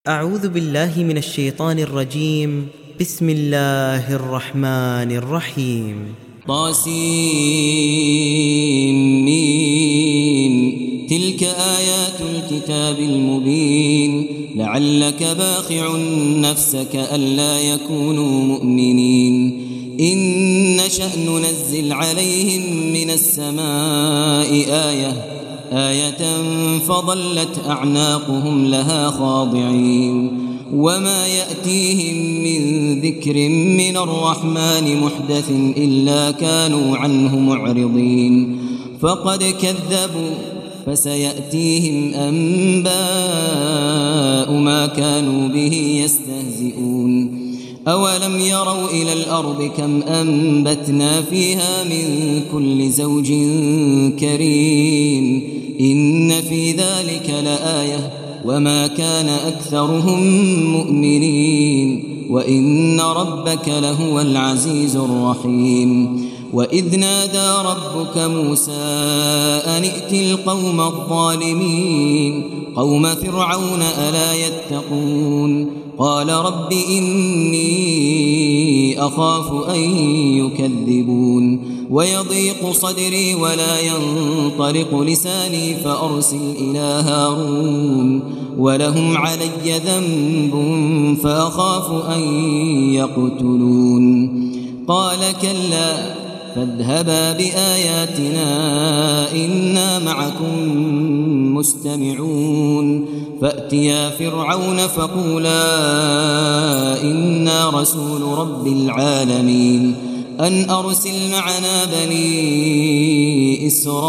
أعوذ بالله من الشيطان الرجيم. بسم الله الرحمن الرحيم. طاسيم. تلك آيات الكتاب المبين لعلك باخع نفسك ألا يكونوا مؤمنين إن نشأ ننزل عليهم من السماء آية فظلت أعناقهم لها خاضعين وما يأتيهم من ذكر من الرحمن محدث إلا كانوا عنه معرضين فقد كذبوا فسيأتيهم أنباء ما كانوا به يستهزئون أولم يروا إلى الأرض كم أنبتنا فيها من كل زوج كريم إن في ذلك لآية وما كان أكثرهم مؤمنين وإن ربك لهو العزيز الرحيم وإذ نادى ربك موسى أن ائت القوم الظالمين قوم فرعون ألا يتقون قال رب إني أخاف أن يكذبون ويضيق صدري ولا ينطلق لساني فأرسل إلى هارون ولهم علي ذنب فأخاف أن يقتلون قال كلا فاذهبا بآياتنا إنا معكم مستمعون فأتيا فرعون فقولا إنا رسول رب العالمين أن أرسل معنا بني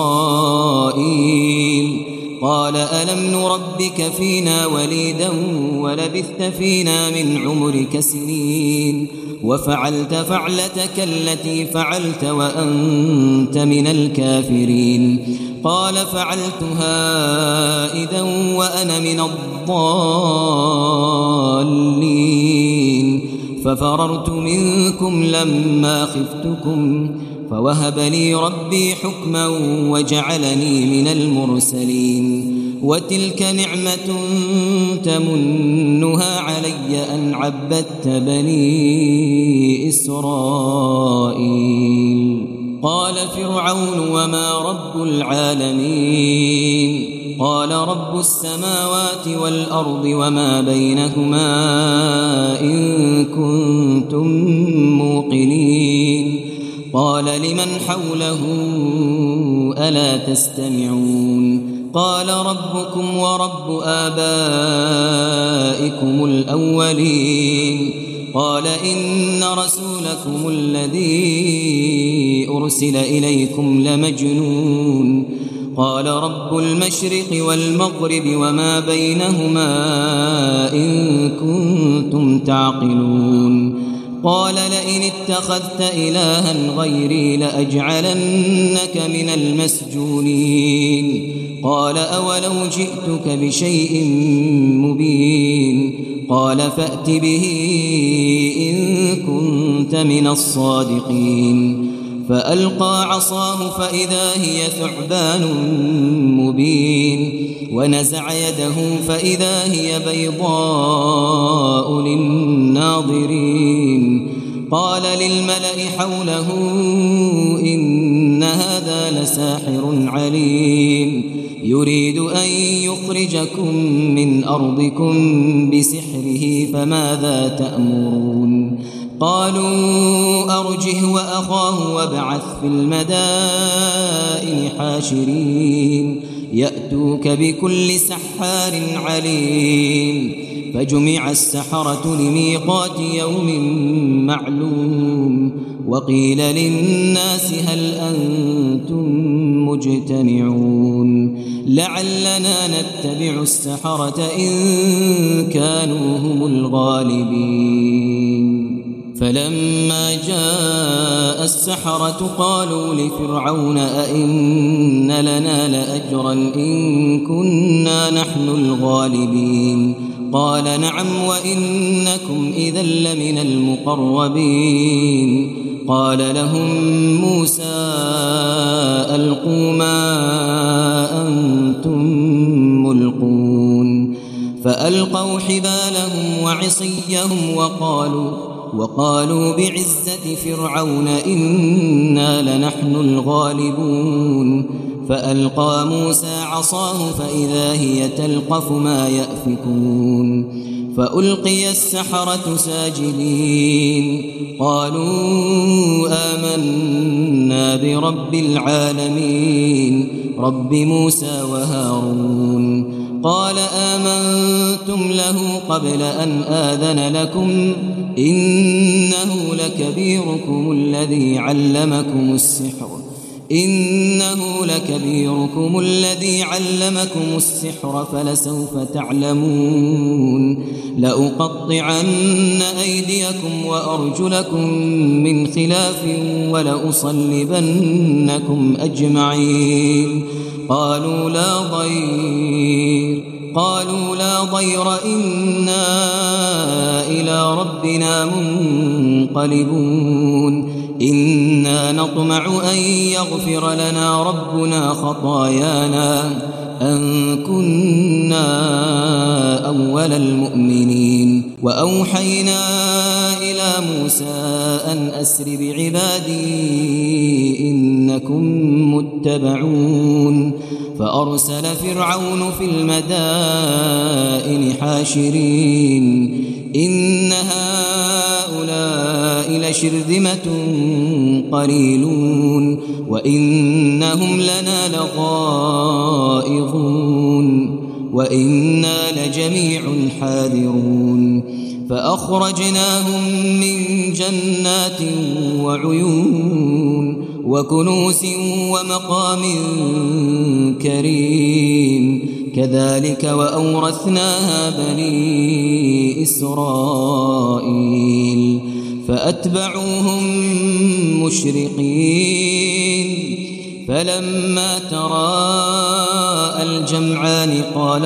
إسرائيل قال ألم نربك فينا وليدا ولبثت فينا من عمرك سنين وفعلت فعلتك التي فعلت وأنت من الكافرين قال فعلتها إذا وأنا من الضالين ففررت منكم لما خفتكم فوهب لي ربي حكما وجعلني من المرسلين وتلك نعمة تمنها علي أن عبدت بني إسرائيل قال فرعون وما رب العالمين قال رب السماوات والأرض وما بينهما إن كنتم موقنين قال لمن حوله ألا تستمعون قال ربكم ورب آبائكم الأولين قال إن رسولكم الذي أرسل إليكم لمجنون قال رب المشرق والمغرب وما بينهما إن كنتم تعقلون قال لئن اتخذت إلها غيري لأجعلنك من المسجونين قال أولو جئتك بشيء مبين قال فأت به إن كنت من الصادقين فألقى عصاه فإذا هي ثعبان مبين ونزع يده فإذا هي بيضاء للناظرين قال للملأ حوله إن هذا لساحر عليم يريد أن يخرجكم من أرضكم بسحره فماذا تأمرون قالوا أرجه وأخاه وابعث في المدائن حاشرين يأتوك بكل سحار عليم فجمع السحرة لميقات يوم معلوم وقيل للناس هل أنتم مجتمعون لعلنا نتبع السحرة إن كانوا هم الغالبين فلما جاء السحرة قالوا لفرعون أئن لنا لأجرا إن كنا نحن الغالبين قال نعم وإنكم إذا لمن المقربين قال لهم موسى ألقوا ما أنتم ملقون فألقوا حبالهم وعصيهم وقالوا بعزة فرعون إنا لنحن الغالبون فألقى موسى عصاه فإذا هي تلقف ما يأفكون فألقي السحرة ساجدين قالوا آمنا برب العالمين رب موسى وهارون قال آمنتم له قبل أن آذن لكم إنه لكبيركم الذي علمكم السحر فلسوف تعلمون لأقطعن أيديكم وأرجلكم من خلاف ولأصلبنكم أجمعين قالوا لا ضير إنا إلى ربنا منقلبون إنا نطمع أن يغفر لنا ربنا خطايانا أن كنا أول المؤمنين وأوحينا إلى موسى أن أسر بعبادي إنكم متبعون فأرسل فرعون في المدائن حاشرين إن هؤلاء لشرذمة قليلون وإنهم لنا لغائظون وإنا لجميع حاذرون فأخرجناهم من جنات وعيون وكنوز ومقام كريم كذلك وأورثناها بني إسرائيل فأتبعوهم مشرقين فلما تراءى الجمعان قال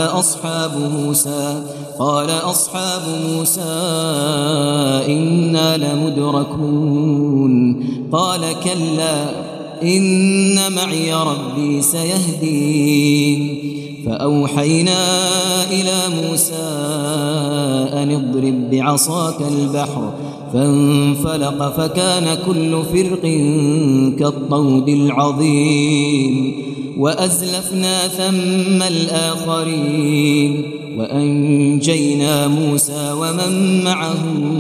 أصحاب موسى إنا لمدركون قال كلا إن معي ربي سيهدين فأوحينا إلى موسى أن اضرب بعصاك البحر فانفلق فكان كل فرق كالطود العظيم وأزلفنا ثم الآخرين وأنجينا موسى ومن معه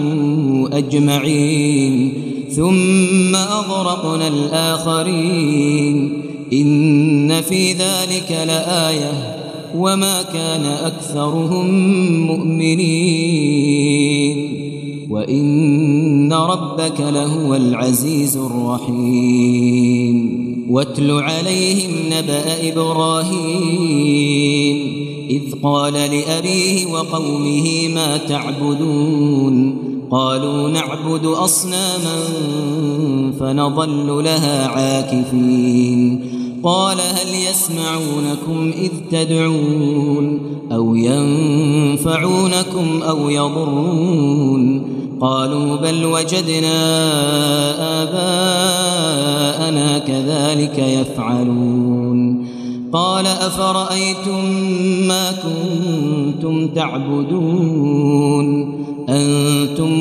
أجمعين ثم أغرقنا الآخرين إن في ذلك لآية وما كان أكثرهم مؤمنين وإن ربك لهو العزيز الرحيم واتل عليهم نبأ إبراهيم إذ قال لأبيه وقومه ما تعبدون قالوا نعبد أصناما فنظل لها عاكفين قال هل يسمعونكم إذ تدعون أو ينفعونكم أو يضرون قالوا بل وجدنا آباءنا كذلك يفعلون قال أفرأيتم ما كنتم تعبدون أنتم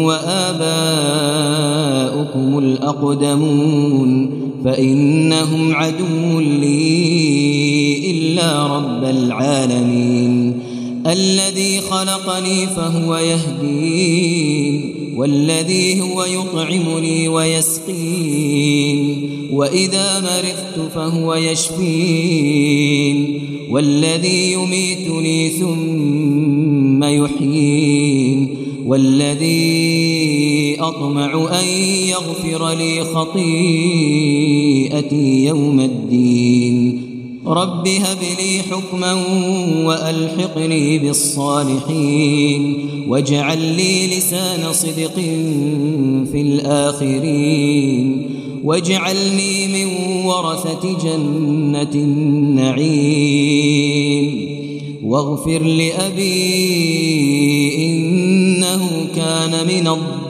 وآباؤكم الأقدمون فإنهم عدو لي إلا رب العالمين الذي خلقني فهو يهدين والذي هو يطعمني ويسقين وإذا مرضت فهو يشفين والذي يميتني ثم يحيين والذي أطمع أن يغفر لي خطيئتي يوم الدين رب هب لي حكما وألحقني بالصالحين واجعل لي لسان صدق في الآخرين واجعلني من ورثة جنة النعيم واغفر لأبي إنه كان من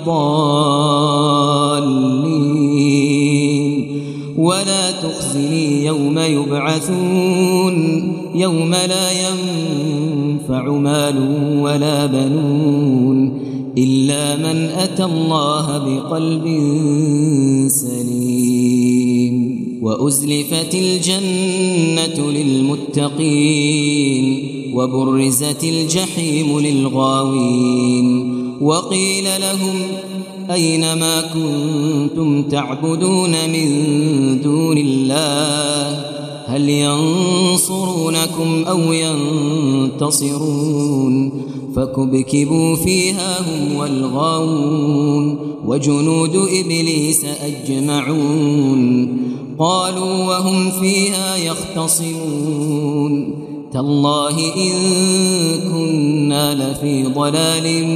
الضالين ولا تخزني يوم يبعثون يوم لا ينفع ينفع مال ولا بنون إلا من أتى الله بقلب سليم. وأزلفت الجنة للمتقين وبرزت الجحيم للغاوين وقيل لهم أين ما كنتم تعبدون من دون الله هل ينصرونكم أو ينتصرون فكبكبوا فيها هم والغاوون وجنود إبليس أجمعون قالوا وهم فيها يختصمون تالله إن كنا لفي ضلال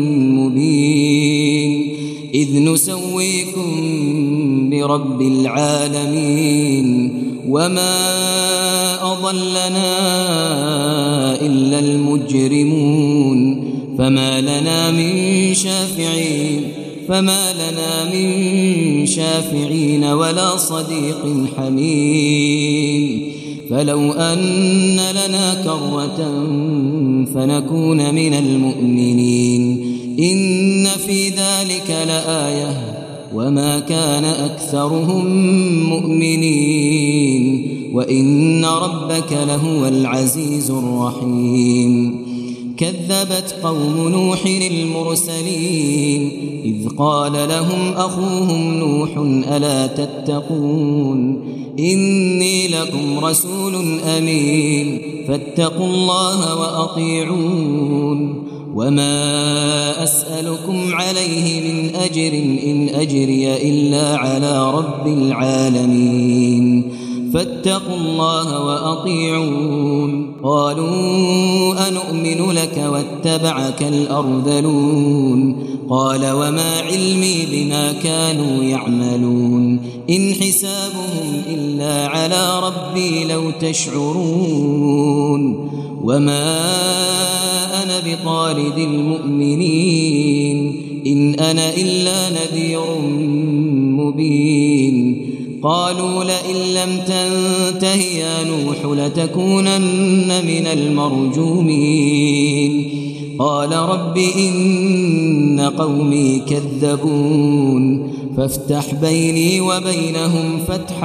مبين إذ نسويكم برب العالمين وما أضلنا إلا المجرمون فما لنا من شافعين ولا صديق حميم فلو أن لنا كرة فنكون من المؤمنين إن في ذلك لآية وما كان أكثرهم مؤمنين وإن ربك لهو العزيز الرحيم. كذبت قوم نوح المرسلين إذ قال لهم أخوهم نوح ألا تتقون إني لكم رسول أمين فاتقوا الله وأطيعون وما أسألكم عليه من أجر إن أجري إلا على رب العالمين فاتقوا الله وأطيعون. قالوا أنؤمن لك واتبعك الأرذلون قال وما علمي بما كانوا يعملون إن حسابهم إلا على ربي لو تشعرون وما أنا بطارد المؤمنين إن أنا إلا نذير مبين. قالوا لئن لم تنته يا نوح لتكونن من المرجومين قال رب إن قومي كذبون فافتح بيني وبينهم فتحا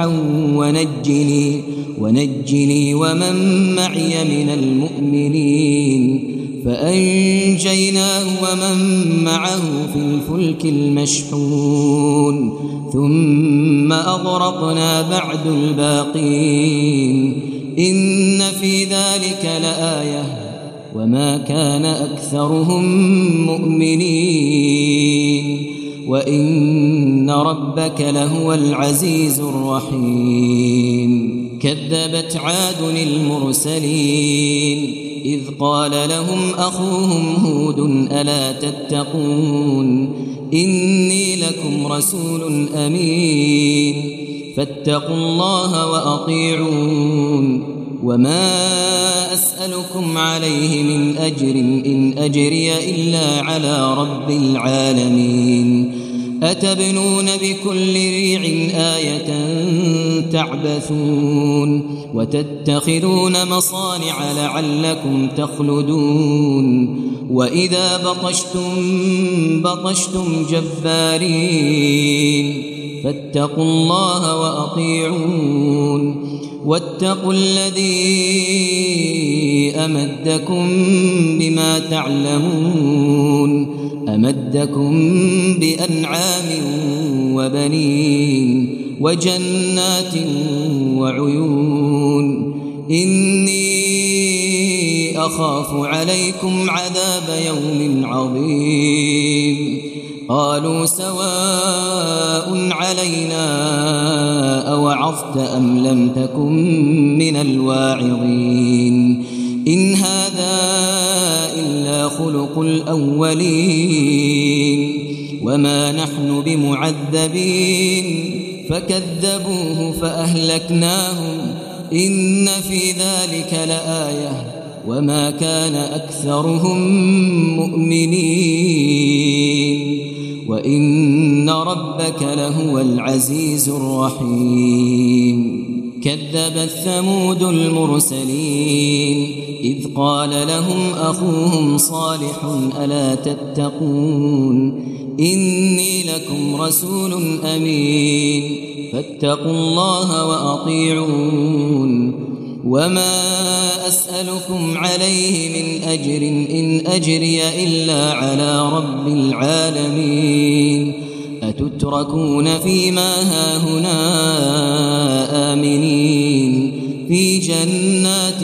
ونجني ومن معي من المؤمنين فأنجيناه ومن معه في الفلك المشحون ثم أغرقنا بعد الباقين إن في ذلك لآية وما كان أكثرهم مؤمنين وإن ربك لهو العزيز الرحيم. كذبت عاد المرسلين إذ قال لهم أخوهم هود ألا تتقون إني لكم رسول أمين فاتقوا الله وأطيعون وما أسألكم عليه من أجر إن أجري إلا على رب العالمين أتبنون بكل ريع آية تعبثون وتتخذون مصانع لعلكم تخلدون وإذا بطشتم جبارين فاتقوا الله وأطيعون واتقوا الذي أمدكم بما تعلمون أمدكم بأنعام وبنين وجنات وعيون إني أخاف عليكم عذاب يوم عظيم. قالوا سواء علينا أوعظت أم لم تكن من الواعظين إن هذا إلا خلق الأولين وما نحن بمعذبين فكذبوه فأهلكناهم إن في ذلك لآية وما كان أكثرهم مؤمنين وإن ربك لهو العزيز الرحيم. كذبت ثمود المرسلين إذ قال لهم أخوهم صالح ألا تتقون إني لكم رسول أمين فاتقوا الله وأطيعون وما أسألكم عليه من أجر إن أجري إلا على رب العالمين أتتركون فيما هاهنا آمنين في جنات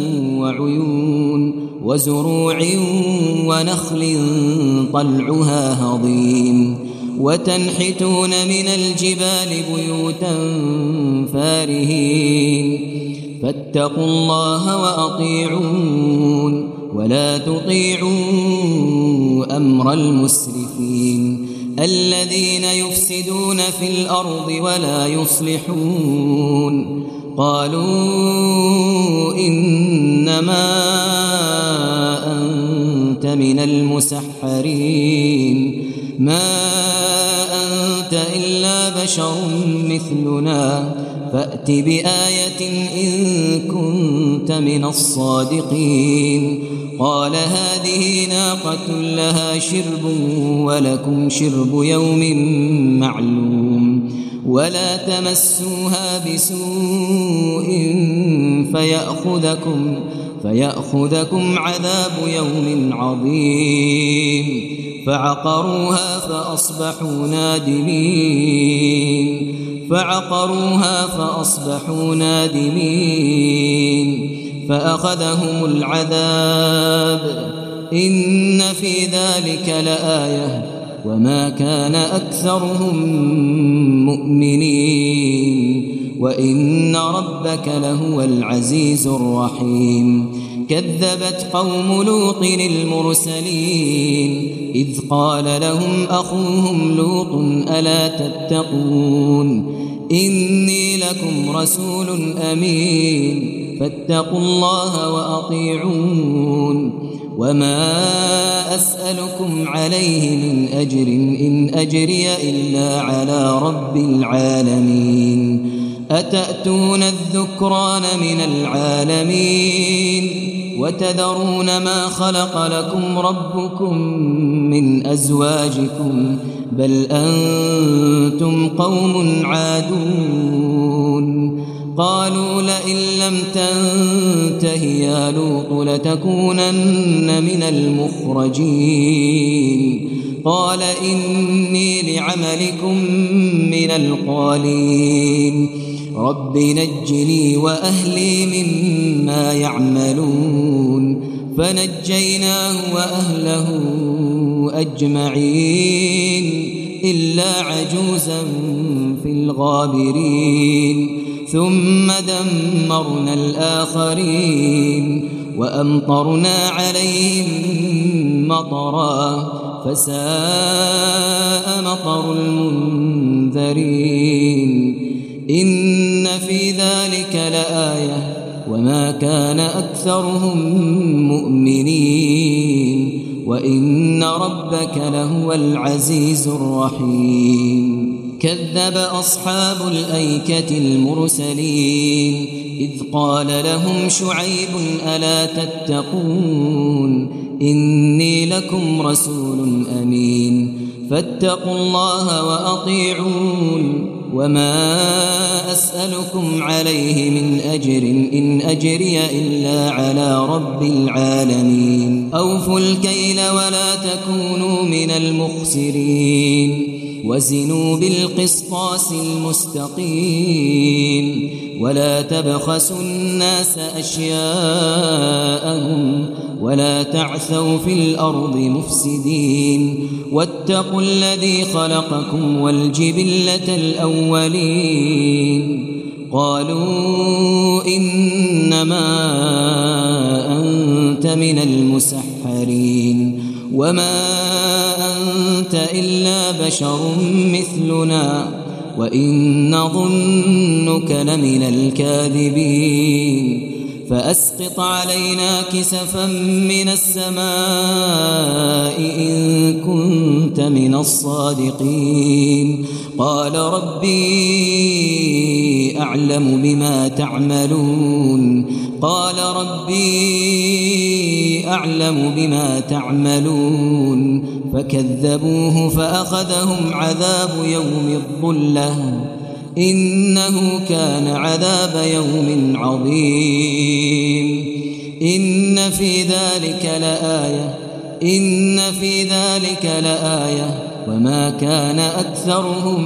وعيون وزروع ونخل طلعها هضيم وتنحتون من الجبال بيوتا فارهين فاتقوا الله وأطيعون ولا تطيعوا أمر المسرفين الذين يفسدون في الأرض ولا يصلحون قالوا إنما أنت من المسحرين ما أنت إلا بشر مثلنا فأت بآية إن كنت من الصادقين قال هذه ناقة لها شرب ولكم شرب يوم معلوم ولا تمسوها بسوء فيأخذكم عذاب يوم عظيم فعقروها فأصبحوا نادمين فأخذهم العذاب إن في ذلك لآية وما كان أكثرهم مؤمنين وإن ربك لهو العزيز الرحيم كذبت قوم لوط المرسلين إذ قال لهم أخوهم لوط ألا تتقون إني لكم رسول أمين فاتقوا الله وأطيعون وما أسألكم عليه من أجر إن أجري إلا على رب العالمين أتأتون الذكران من العالمين وتذرون ما خلق لكم ربكم من أزواجكم بل أنتم قوم عادون قالوا لئن لم تنته يا لوط لتكونن من المخرجين قال إني لعملكم من القالين رب نجني وأهلي مما يعملون فنجيناه وأهله أجمعين إلا عجوزا في الغابرين ثم دمرنا الآخرين وأمطرنا عليهم مطرا فساء مطر المنذرين إن في ذلك لآية وما كان أكثرهم مؤمنين وإن ربك لهو العزيز الرحيم كذب أصحاب الأيكة المرسلين إذ قال لهم شعيب ألا تتقون إني لكم رسول أمين فاتقوا الله وأطيعون وما أسألكم عليه من أجر إن أجري إلا على رب العالمين أوفوا الكيل ولا تكونوا من المخسرين وزنوا بالقسطاس المستقيم ولا تبخسوا الناس أشياءهم ولا تعثوا في الأرض مفسدين واتقوا الذي خلقكم والجبلة الأولين قالوا إنما أنت من المسحرين وما أنت إلا بشر مثلنا وإن نظنك لمن الكاذبين فأسقط علينا كسفا من السماء إن كنت من الصادقين قال ربي أعلم بما تعملون قال ربي أعلم بما تعملون فكذبوه فأخذهم عذاب يوم الظلة إنه كان عذاب يوم عظيم إن في ذلك لآية وما كان أكثرهم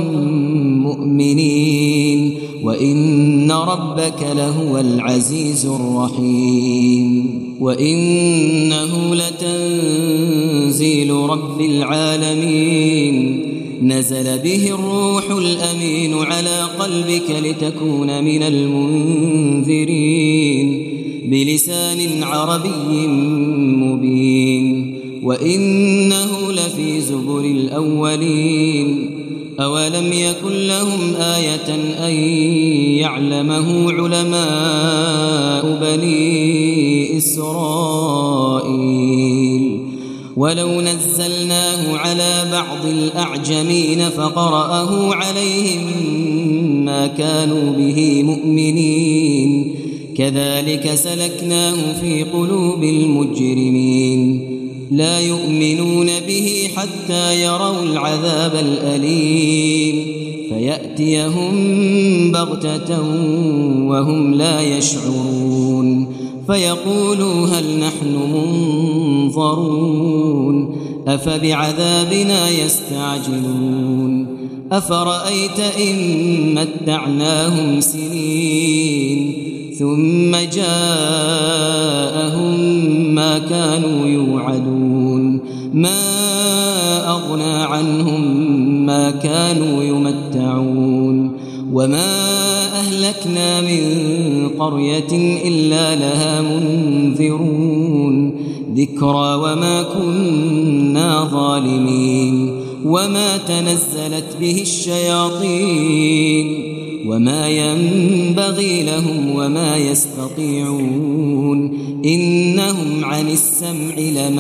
مؤمنين وإن ربك لهو العزيز الرحيم وإنه لتنزيل رب العالمين نزل به الروح الأمين على قلبك لتكون من المنذرين بلسان عربي مبين وإنه لفي زبر الأولين أولم يكن لهم آية أن يعلمه علماء بني إسرائيل ولو نزلناه على بعض الأعجمين فقرأه عليهم ما كانوا به مؤمنين كذلك سلكناه في قلوب المجرمين لا يؤمنون به حتى يروا العذاب الأليم فيأتيهم بغتة وهم لا يشعرون فيقولوا هل نحن منظرون أفبعذابنا يستعجلون أفرأيت إن متعناهم سنين ثم جاءهم ما كانوا يوعدون ما أغنى عنهم ما كانوا يمتعون وما أهلكنا من قرية إلا لها منذرون ذكرى وما كنا ظالمين وما تنزلت به الشياطين وما ينبغي لهم وما يستطيعون إنهم عن السمع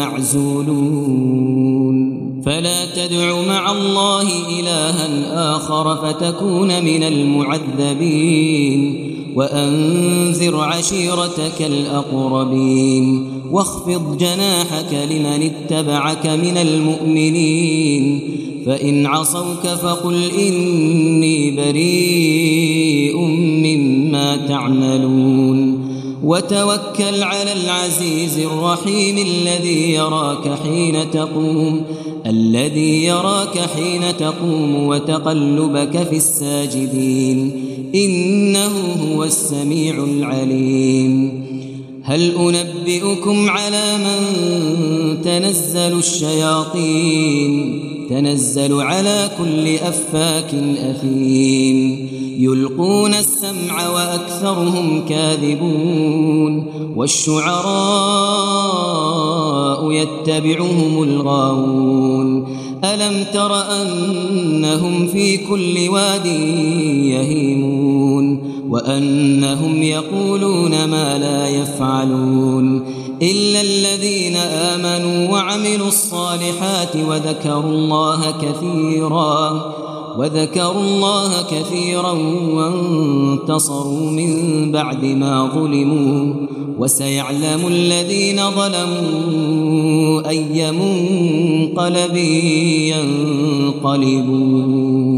لمعزولون فلا تدع مع الله إلها آخر فتكون من المعذبين وأنذر عشيرتك الأقربين واخفض جناحك لمن اتبعك من المؤمنين فإن عصوك فقل إني بريء مما تعملون وتوكل على العزيز الرحيم الذي يراك حين تقوم وتقلبك في الساجدين إنه هو السميع العليم هل أنبئكم على من تنزل الشياطين تنزل على كل أفاك أثيم يلقون السمع وأكثرهم كاذبون والشعراء يتبعهم الغاوون ألم تر أنهم في كل واد يهيمون وأنهم يقولون ما لا يفعلون إلا الذين آمنوا وعملوا الصالحات وذكروا الله كثيرا وانتصروا من بعد ما ظلموا وسيعلم الذين ظلموا أي منقلب ينقلبون